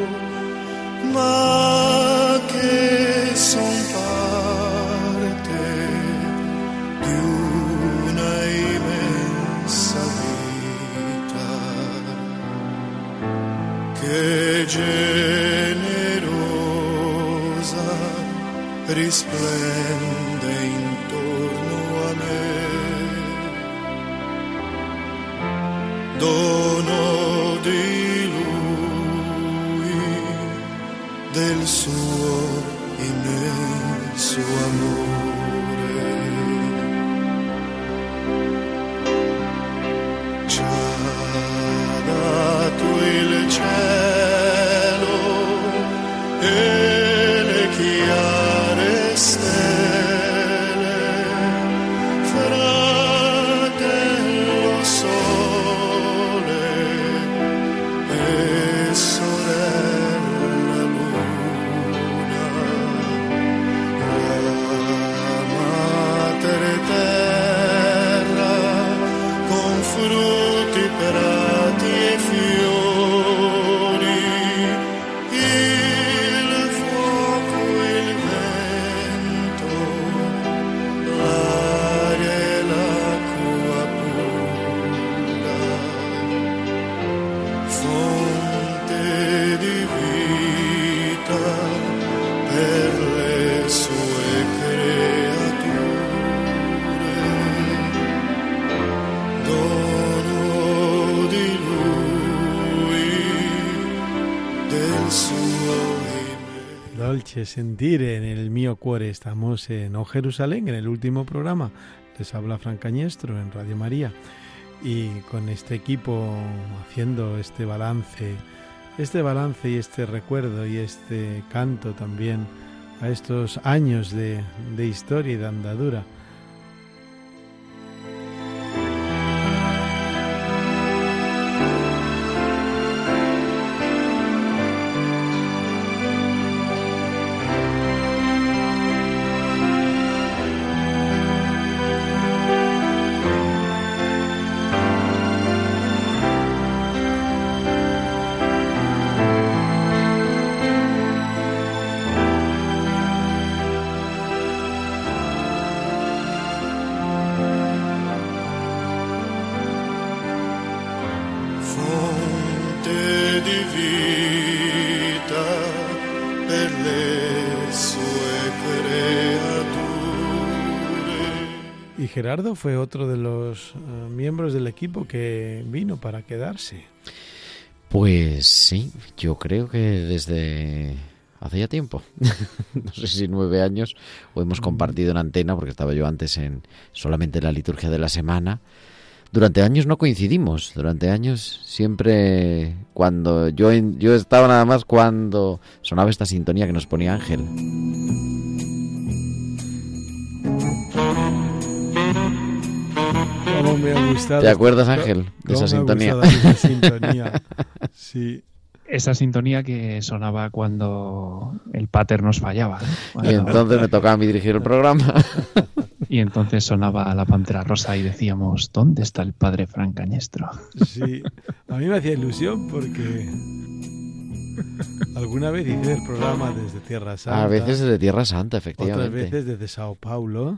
ma che son parte di una immensa vita che generosa risplende intorno a me. del suo immenso amore. Ci ha dato il cielo e le chiare stelle, fratello sole e sorella luna, la madre terra con frutti, prati e fiori, il fuoco, il vento, l'aria e l'acqua pura, fonte di vita per le sue creature, dono di lui, del suo immenso. Dolce sentire en el mio cuore. Estamos en O Jerusalén, en el último programa. Les habla Fran Cañestro en Radio María. Y con este equipo haciendo este balance, este balance y este recuerdo y este canto también a estos años de, de historia y de andadura. Fonte di vita per le sue creature. Y Gerardo fue otro de los uh, miembros del equipo que vino para quedarse. Pues sí, yo creo que desde hace ya tiempo, no sé si nueve años, o hemos compartido en antena, porque estaba yo antes en solamente la liturgia de la semana. Durante años no coincidimos, durante años siempre cuando yo yo estaba nada más cuando sonaba esta sintonía que nos ponía Ángel. ¿Cómo me ha gustado? ¿Te acuerdas, Ángel, de esa sintonía? Me ha gustado esa sintonía. Sí. Esa sintonía que sonaba cuando el pater nos fallaba, ¿eh? Cuando- Y entonces me tocaba a mí dirigir el programa. y entonces sonaba la Pantera Rosa y decíamos, ¿dónde está el padre Fran Cañestro? Sí, a mí me hacía ilusión porque alguna vez hice el programa desde Tierra Santa. A veces desde Tierra Santa, Otras efectivamente. veces desde Sao Paulo,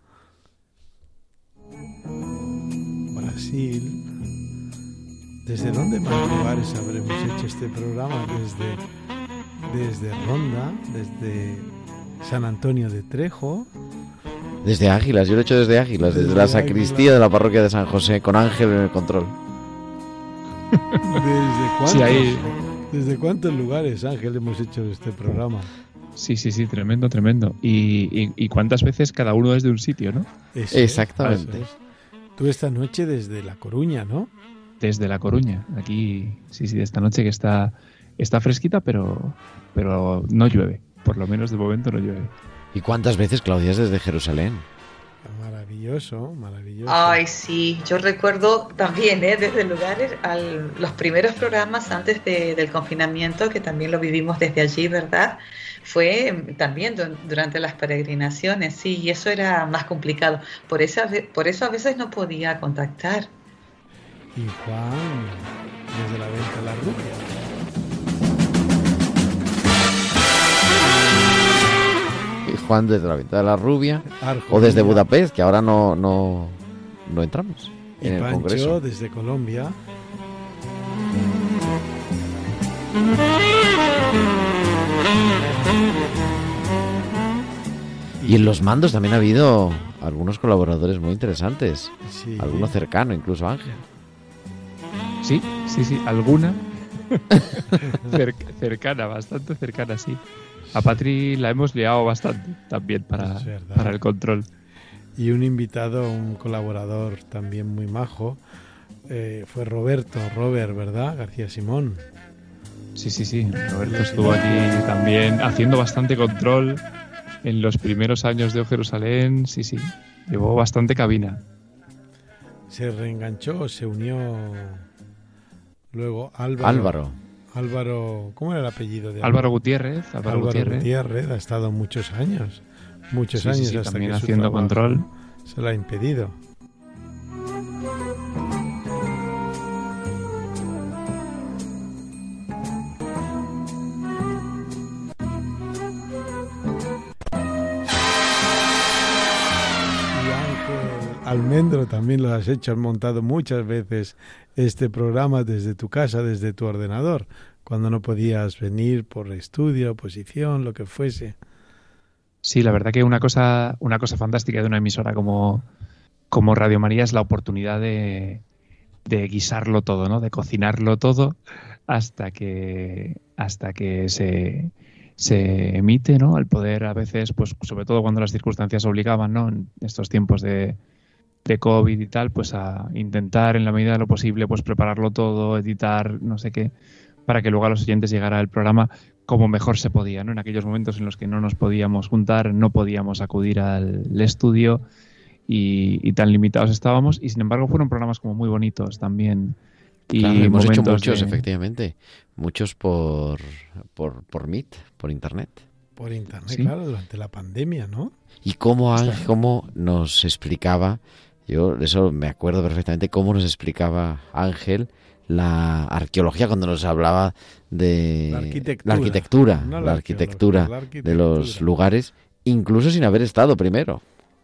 Brasil. ¿Desde dónde más lugares habremos hecho este programa? Desde, desde Ronda, desde San Antonio de Trejo. Desde Águilas, yo lo he hecho desde Águilas, desde, Desde la sacristía Águilas. de la parroquia de San José, con Ángel en el control. ¿Desde cuántos, Sí, ahí- ¿Desde cuántos lugares, Ángel, hemos hecho este programa? Sí, sí, sí, tremendo, tremendo. Y, y, y cuántas veces cada uno es de un sitio, ¿no? Eso Exactamente. es, eso es. Tú esta noche desde La Coruña, ¿no? Desde La Coruña. Aquí, sí, sí, de esta noche que está, está fresquita, pero, pero no llueve. Por lo menos de momento no llueve. ¿Y cuántas veces, Claudia, es desde Jerusalén? Maravilloso, maravilloso. Ay, sí, yo recuerdo también, ¿eh? Desde lugares, al, los primeros programas antes de- del confinamiento, que también lo vivimos desde allí, ¿verdad? Fue em, también du- durante las peregrinaciones, sí, y eso era más complicado. Por eso, por eso a veces no podía contactar. Y Juan, desde la Venta de la Rubia. Y Juan desde la Venta de la Rubia, Arjona. o desde Budapest, que ahora no, no, no entramos Y en el Pancho Congreso. desde Colombia. Y en los mandos también ha habido algunos colaboradores muy interesantes. Sí. Alguno cercano, incluso Ángel. Sí, sí, sí, alguna. Cer- cercana, bastante cercana, sí. A Patri la hemos liado bastante también para, para el control. Y un invitado, un colaborador también muy majo, eh, fue Roberto, Robert, ¿verdad? García Simón. Sí, sí, sí. Roberto estuvo aquí también haciendo bastante control en los primeros años de O Jerusalén. Sí, sí. Llevó bastante cabina. Se reenganchó, se unió luego Álvaro. Álvaro. Álvaro, ¿cómo era el apellido de Álvaro? Álvaro Gutiérrez. Álvaro, Álvaro Gutiérrez. Gutiérrez ha estado muchos años, muchos Sí, sí, años sí, hasta también que su haciendo trabajo control. se lo ha impedido. Almendro, también lo has hecho, has montado muchas veces este programa desde tu casa, desde tu ordenador, cuando no podías venir por estudio, oposición, lo que fuese. Sí, la verdad que una cosa, una cosa fantástica de una emisora como, como Radio María es la oportunidad de, de guisarlo todo, ¿no? De cocinarlo todo hasta que, hasta que se, se emite, ¿no? Al poder a veces, pues sobre todo cuando las circunstancias obligaban, ¿no? En estos tiempos de de COVID y tal, pues a intentar en la medida de lo posible pues prepararlo todo, editar, no sé qué, para que luego a los oyentes llegara el programa como mejor se podía, ¿no? En aquellos momentos en los que no nos podíamos juntar, no podíamos acudir al estudio y, y tan limitados estábamos, y sin embargo fueron programas como muy bonitos también. Y claro, hemos hecho muchos, de... efectivamente, muchos por, por, por Meet, por Internet. Por Internet, ¿Sí? Claro, durante la pandemia, ¿no? Y cómo, Ángel, cómo nos explicaba... Yo de eso me acuerdo perfectamente cómo nos explicaba Ángel la arqueología cuando nos hablaba de la arquitectura, la arquitectura, no la la arquitectura la arquitectura de los lugares, incluso sin haber estado primero.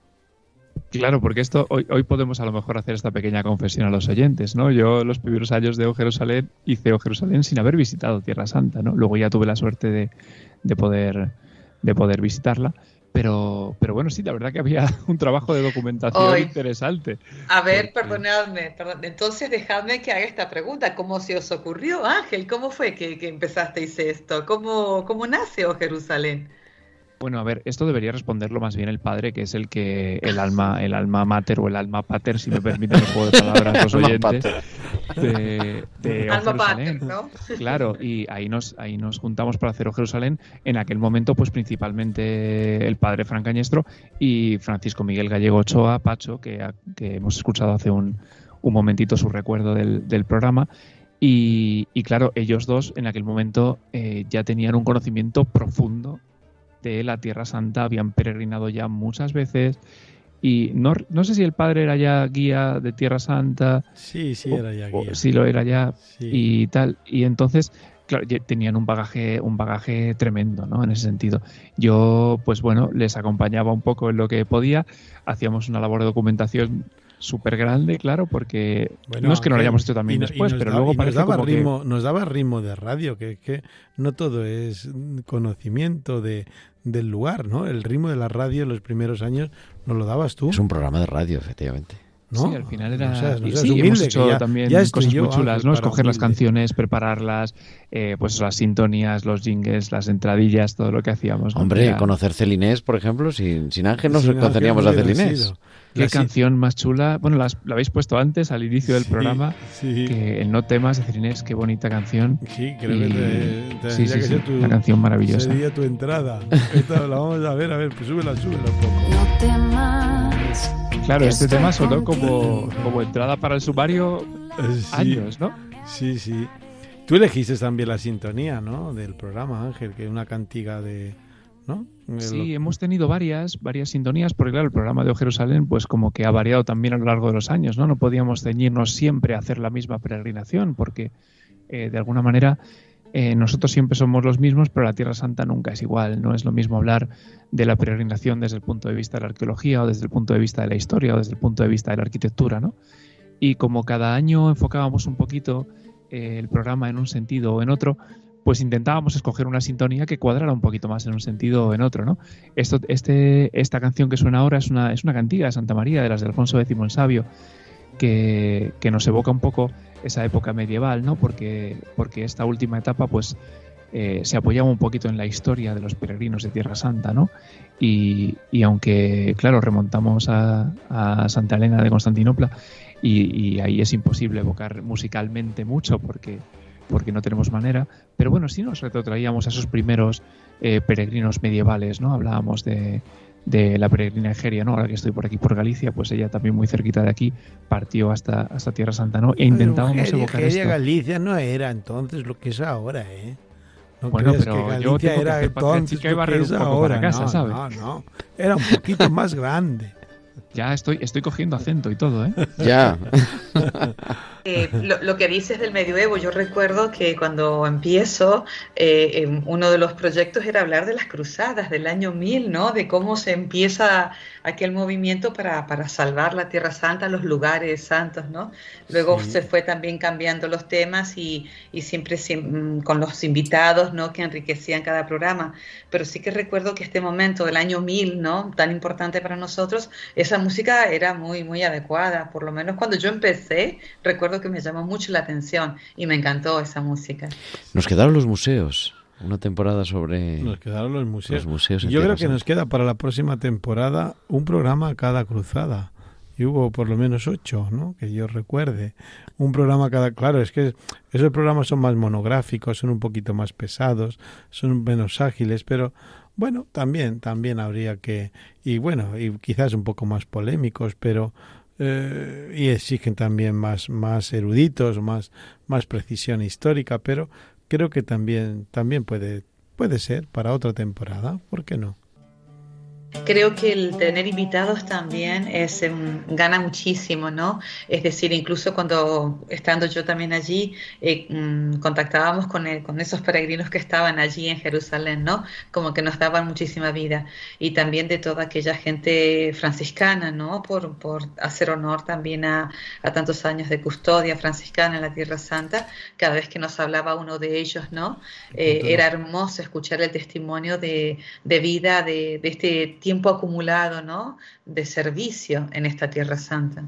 Claro, porque esto hoy, hoy podemos a lo mejor hacer esta pequeña confesión a los oyentes, ¿no? Yo los primeros años de O Jerusalén hice O Jerusalén sin haber visitado Tierra Santa, ¿no? Luego ya tuve la suerte de, de poder de poder visitarla. Pero, pero bueno, sí, la verdad que había un trabajo de documentación Hoy. interesante. A ver, Porque... perdonadme, perdón. Entonces dejadme que haga esta pregunta. ¿Cómo se os ocurrió, Ángel? ¿Cómo fue que, que empezasteis esto? ¿Cómo, cómo nace O Jerusalén? Bueno, a ver, esto debería responderlo más bien el padre, que es el que el alma, el alma mater o el alma pater, si me permiten el juego de palabras los oyentes, de, de O Alma Jerusalén. pater, ¿no? Claro, y ahí nos, ahí nos juntamos para hacer O Jerusalén. En aquel momento, pues principalmente el padre Fran Cañestro y Francisco Miguel Gallego Ochoa, Pacho, que, que hemos escuchado hace un, un momentito su recuerdo del, del programa. Y, y claro, ellos dos en aquel momento eh, ya tenían un conocimiento profundo de la Tierra Santa, habían peregrinado ya muchas veces y no, no sé si el padre era ya guía de Tierra Santa. Sí, sí, o, era ya guía. Sí, lo era ya sí. y tal. Y entonces, claro, tenían un bagaje, un bagaje tremendo, ¿no? En ese sentido. Yo, pues bueno, les acompañaba un poco en lo que podía. Hacíamos una labor de documentación súper grande, claro, porque bueno, no es que no lo hayamos hecho y, también y después, pero da, luego y parece nos daba como ritmo, que... nos daba ritmo de radio, que, que no todo es conocimiento de, del lugar, ¿no? El ritmo de la radio en los primeros años nos lo dabas tú. Es un programa de radio, efectivamente. ¿No? Sí, al final era... No seas, no seas sí, humilde, hemos hecho ya, también ya cosas yo, muy chulas, Ángel, ¿no? para Escoger las humilde. canciones, prepararlas, eh, pues las sintonías, los jingles, las entradillas, todo lo que hacíamos, ¿no? Hombre, Era... conocer Celinés, por ejemplo, sin, sin Ángel no Sin conoceríamos Ángel a no hubiera Celinés. sido. Qué La canción más chula. Bueno, las, la habéis puesto antes, al inicio del sí, programa, sí. que el No temas de Celinés, qué bonita canción. Sí, creo Y... que te, te sí, tendría sí, que sí, ser tu, una canción maravillosa. sería tu entrada. Esta la vamos a ver, a ver, pues súbela, súbela un poco. No temas. Claro, este Estoy tema sonó contigo. como, como entrada para el sumario Eh, sí, años, ¿no? Sí, sí. Tú elegiste también la sintonía, ¿no? Del programa, Ángel, que es una cantiga de... ¿no? Sí, hemos tenido varias, varias sintonías, porque claro, el programa de O Jerusalén, pues como que ha variado también a lo largo de los años, ¿no? No podíamos ceñirnos siempre a hacer la misma peregrinación, porque eh, de alguna manera eh, nosotros siempre somos los mismos, pero la Tierra Santa nunca es igual. No es lo mismo hablar de la peregrinación desde el punto de vista de la arqueología, o desde el punto de vista de la historia, o desde el punto de vista de la arquitectura, ¿no? Y como cada año enfocábamos un poquito eh, el programa en un sentido o en otro, pues intentábamos escoger una sintonía que cuadrara un poquito más en un sentido o en otro, ¿no? Esto, este, esta canción que suena ahora es una, es una cantiga de Santa María, de las de Alfonso X el Sabio, que, que nos evoca un poco esa época medieval, ¿no? Porque, porque esta última etapa, pues, eh, se apoyaba un poquito en la historia de los peregrinos de Tierra Santa, ¿no? Y, y aunque, claro, remontamos a, a Santa Elena de Constantinopla y, y ahí es imposible evocar musicalmente mucho porque, porque no tenemos manera, pero bueno, sí nos retrotraíamos a esos primeros eh, peregrinos medievales, ¿no? Hablábamos de, de la peregrina Egeria, ¿no? Ahora que estoy por aquí por Galicia, pues ella también muy cerquita de aquí partió hasta, hasta Tierra Santa, ¿no? E intentábamos Egeria, evocar Egeria, esto. Galicia no era entonces lo que es ahora, ¿eh? No Bueno, creas pero que yo Galicia tengo que era hacer entonces patriarchica y lo barrer que un es poco ahora. para casa, no, ¿sabes? no, no, era un poquito más grande. Ya estoy, estoy cogiendo acento y todo, ¿eh? Ya. Eh, lo, lo que dices del medioevo, yo recuerdo que cuando empiezo, eh, eh, uno de los proyectos era hablar de las cruzadas del año mil, ¿no? De cómo se empieza aquel movimiento para, para salvar la Tierra Santa, los lugares santos, ¿no? Luego Sí. se fue también cambiando los temas y, y siempre sim- con los invitados, ¿no? Que enriquecían cada programa. Pero sí que recuerdo que este momento del año mil, ¿no? Tan importante para nosotros, esa música era muy, muy adecuada. Por lo menos cuando yo empecé, recuerdo que me llamó mucho la atención y me encantó esa música. Nos quedaron los museos. Una temporada sobre Nos quedaron los museos. los museos en Yo creo Tierra que nos Santa. queda para la próxima temporada un programa a cada cruzada. Y hubo por lo menos ocho, ¿no? Que yo recuerde. Un programa cada... Claro, es que esos programas son más monográficos, son un poquito más pesados, son menos ágiles, pero bueno, también, también habría que... Y bueno, y quizás un poco más polémicos, pero... Eh, y exigen también más, más eruditos, más, más precisión histórica, pero creo que también, también puede, puede ser para otra temporada, ¿por qué no? Creo que el tener invitados también es um, gana muchísimo, ¿no? Es decir, incluso cuando estando yo también allí, eh, um, contactábamos con, el, con esos peregrinos que estaban allí en Jerusalén, ¿no? Como que nos daban muchísima vida. Y también de toda aquella gente franciscana, ¿no? Por, por hacer honor también a, a tantos años de custodia franciscana en la Tierra Santa. Cada vez que nos hablaba uno de ellos, ¿no? Eh, era hermoso escuchar el testimonio de, de vida, de, de este tiempo acumulado, ¿no? De servicio en esta Tierra Santa.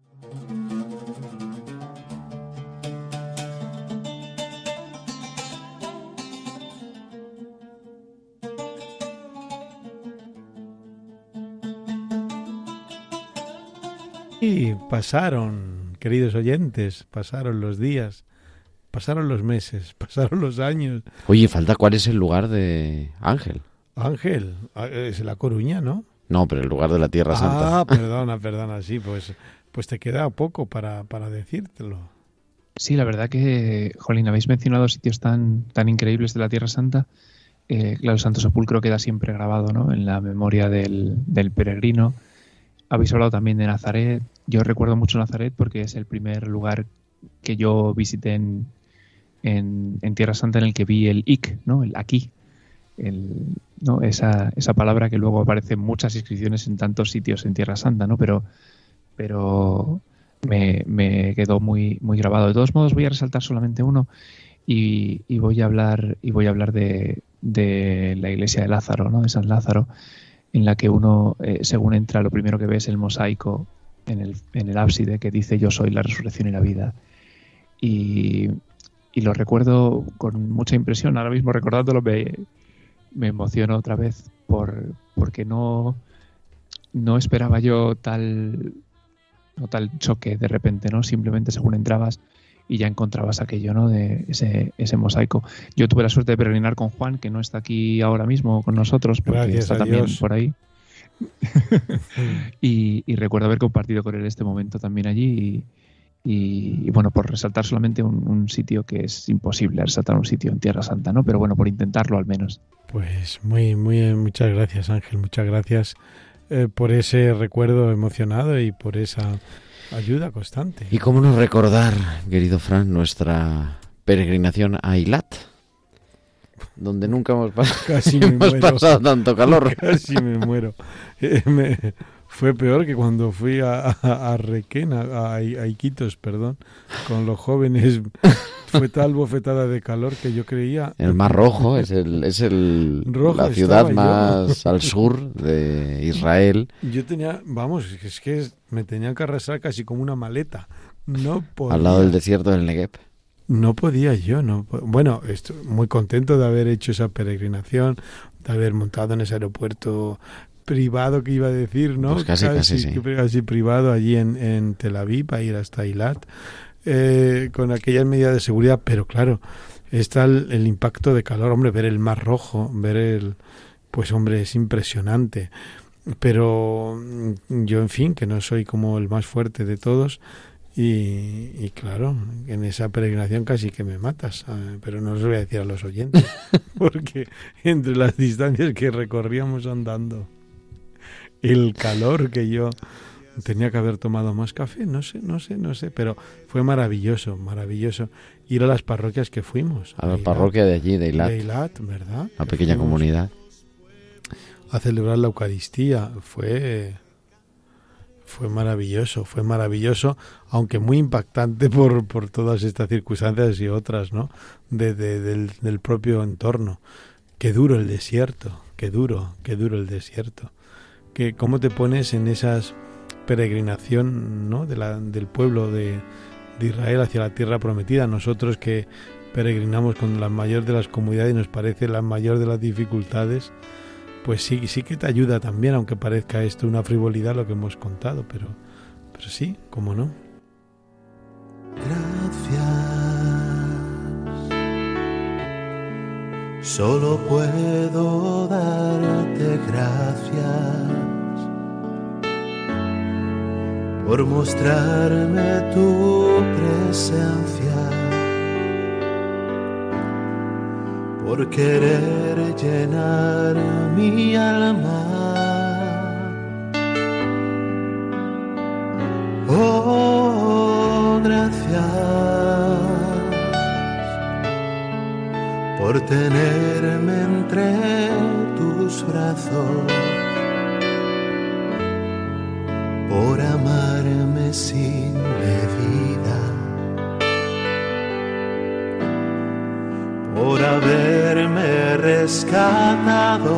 Y pasaron, queridos oyentes, pasaron los días, pasaron los meses, pasaron los años. Oye, falta cuál es el lugar de Ángel. Ángel, es La Coruña, ¿no? No, pero el lugar de la Tierra Santa. Ah, perdona, perdona, sí, pues, pues te queda poco para, para decírtelo. Sí, la verdad que, jolín, habéis mencionado sitios tan, tan increíbles de la Tierra Santa. Eh, claro, el Santo Sepulcro queda siempre grabado, ¿no? En la memoria del, del peregrino. Habéis hablado también de Nazaret. Yo recuerdo mucho Nazaret porque es el primer lugar que yo visité en, en, en Tierra Santa en el que vi el ik, ¿no? El aquí. El, ¿no? esa, esa palabra que luego aparece en muchas inscripciones en tantos sitios en Tierra Santa, ¿no? Pero, pero me, me quedó muy, muy grabado. De todos modos, voy a resaltar solamente uno y, y voy a hablar, y voy a hablar de, de la iglesia de Lázaro, ¿no? De San Lázaro, en la que uno, eh, según entra, lo primero que ve es el mosaico en el, en el ábside que dice yo soy la resurrección y la vida. Y, y lo recuerdo con mucha impresión. Ahora mismo recordándolo me, me emociono otra vez por, porque no, no esperaba yo tal, no tal choque de repente, ¿no? Simplemente según entrabas y ya encontrabas aquello, ¿no? De ese, ese mosaico. Yo tuve la suerte de peregrinar con Juan, que no está aquí ahora mismo con nosotros, porque Gracias está a también Dios. por ahí. y, y recuerdo haber compartido con él este momento también allí. Y, y, y bueno, por resaltar solamente un, un sitio que es imposible resaltar un sitio en Tierra Santa, ¿no? Pero bueno, por intentarlo al menos. Pues muy, muy, muchas gracias, Ángel, muchas gracias eh, por ese recuerdo emocionado y por esa ayuda constante. ¿Y cómo no recordar, querido Fran, nuestra peregrinación a Eilat? Donde nunca hemos, pas- Casi me hemos muero. pasado tanto calor. Casi me muero. Eh, me- Fue peor que cuando fui a, a, a Requena, a, a Iquitos, perdón, con los jóvenes. Fue tal bofetada de calor que yo creía... El Mar Rojo es el es el Rojo la ciudad estaba más yo. al sur de Israel. Yo tenía, vamos, es que me tenía que arrasar casi como una maleta. No podía. Al lado del desierto del Negev. No podía yo, no. Bueno, estoy muy contento de haber hecho esa peregrinación, de haber montado en ese aeropuerto privado que iba a decir, ¿no? Pues casi, casi, sí. Casi privado allí en, en Tel Aviv, a ir hasta Eilat, eh, con aquellas medidas de seguridad, pero claro, está el, el impacto de calor, hombre, ver el Mar Rojo, ver el... Pues hombre, es impresionante. Pero yo, en fin, que no soy como el más fuerte de todos, y, y claro, en esa peregrinación casi que me matas, eh, pero no os voy a decir a los oyentes, porque entre las distancias que recorríamos andando, el calor que yo tenía que haber tomado más café, no sé, no sé, no sé, pero fue maravilloso, maravilloso ir a las parroquias que fuimos. A la parroquia de allí, de Eilat. De Eilat, ¿verdad? Una pequeña comunidad. A celebrar la Eucaristía, fue... Fue maravilloso, fue maravilloso, aunque muy impactante por, por todas estas circunstancias y otras, ¿no? De, de, del, del propio entorno. Qué duro el desierto, qué duro, qué duro el desierto. Que cómo te pones en esas peregrinación, ¿no? De la, del pueblo de, de Israel hacia la tierra prometida. Nosotros que peregrinamos con la mayor de las comodidades y nos parece la mayor de las dificultades, pues sí, sí que te ayuda también, aunque parezca esto una frivolidad lo que hemos contado, pero, pero sí, cómo no. Gracias, solo puedo darte gracias por mostrarme tu presencia, por querer llenar mi alma. Oh, gracias por tenerme entre tus brazos, por amarme sin medida, por haberme rescatado.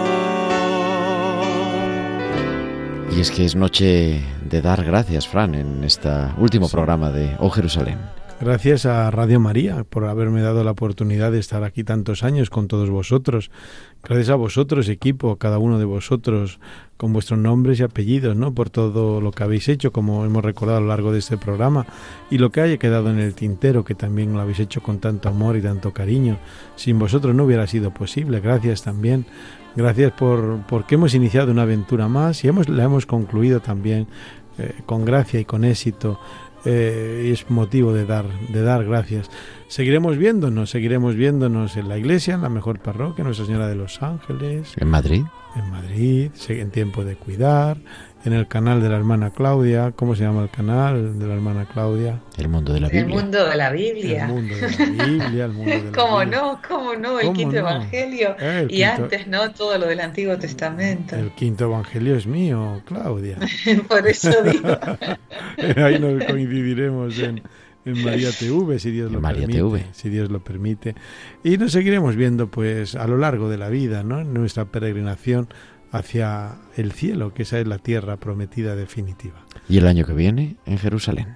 Y es que es noche de dar gracias, Fran, en este último sí. programa de Oh Jerusalén. Gracias a Radio María por haberme dado la oportunidad de estar aquí tantos años con todos vosotros. Gracias a vosotros, equipo, cada uno de vosotros, con vuestros nombres y apellidos, ¿no? Por todo lo que habéis hecho, como hemos recordado a lo largo de este programa, y lo que haya quedado en el tintero, que también lo habéis hecho con tanto amor y tanto cariño. Sin vosotros no hubiera sido posible. Gracias también. Gracias por porque hemos iniciado una aventura más y hemos la hemos concluido también eh, con gracia y con éxito. Eh, y es motivo de dar de dar gracias. Seguiremos viéndonos, seguiremos viéndonos en la iglesia, en la mejor parroquia, Nuestra Señora de los Ángeles. En Madrid. En Madrid, en Tiempo de Cuidar, en el canal de la hermana Claudia. ¿Cómo se llama el canal de la hermana Claudia? El Mundo de la Biblia. El Mundo de la Biblia. El Mundo de la Biblia, el Mundo de la ¿Cómo Biblia. no? ¿Cómo no? El ¿Cómo Quinto no? Evangelio. El y quinto... antes, ¿no? Todo lo del Antiguo Testamento. El Quinto Evangelio es mío, Claudia. Por eso digo. Ahí nos coincidiremos en, en María T V, si Dios lo María permite. T V. Si Dios lo permite. Y nos seguiremos viendo pues a lo largo de la vida, ¿no? En nuestra peregrinación hacia el cielo, que esa es la tierra prometida definitiva. Y el año que viene en Jerusalén.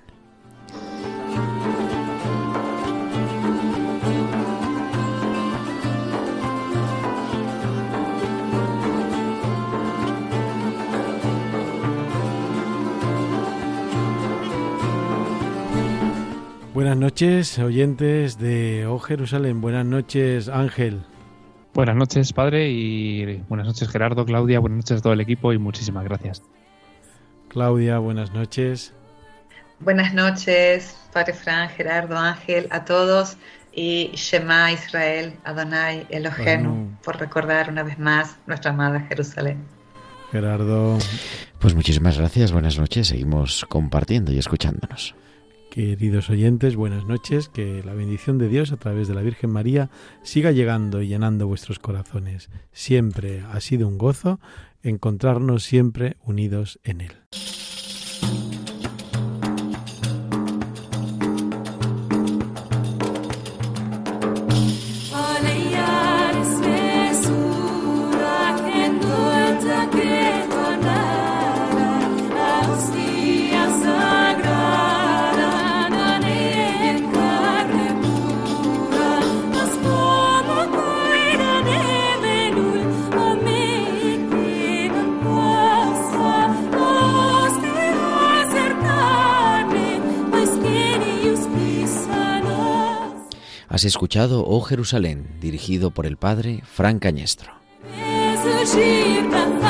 Buenas noches, oyentes de Oh Jerusalén. Buenas noches, Ángel. Buenas noches, padre, y buenas noches, Gerardo, Claudia, buenas noches a todo el equipo y muchísimas gracias. Claudia, buenas noches. Buenas noches, Padre Fran, Gerardo, Ángel, a todos, y Shema Israel, Adonai, Eloheinu, bueno. por recordar una vez más nuestra amada Jerusalén. Gerardo. Pues muchísimas gracias, buenas noches, seguimos compartiendo y escuchándonos. Queridos oyentes, buenas noches, que la bendición de Dios a través de la Virgen María siga llegando y llenando vuestros corazones. Siempre ha sido un gozo encontrarnos siempre unidos en Él. Has escuchado Oh Jerusalén, dirigido por el padre Fran Cañestro. Es